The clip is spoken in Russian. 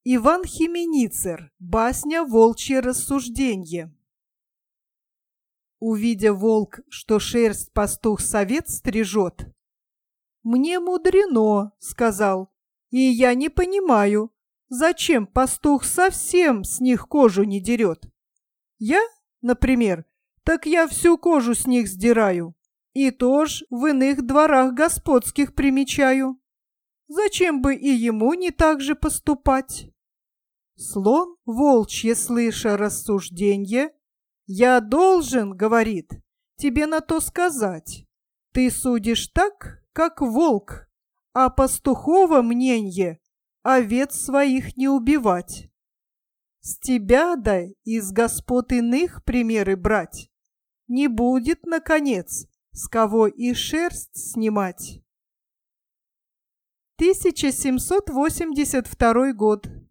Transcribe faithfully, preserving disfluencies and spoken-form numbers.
Иван Хеменицер. Басня «Волчье рассужденье». Увидя волк, что шерсть пастух совет стрижет, «Мне мудрено», — сказал, — «и я не понимаю, зачем пастух совсем с них кожу не дерет. Я, например, так я всю кожу с них сдираю, и тоже в иных дворах господских примечаю. Зачем бы и ему не так же поступать?» Слон, волчье слыша рассужденье, «Я должен, — говорит, — тебе на то сказать. Ты судишь так, как волк, а пастухово мненье — овец своих не убивать. С тебя, да, из господ иных примеры брать, не будет, наконец, с кого и шерсть снимать». тысяча семьсот восемьдесят второй год.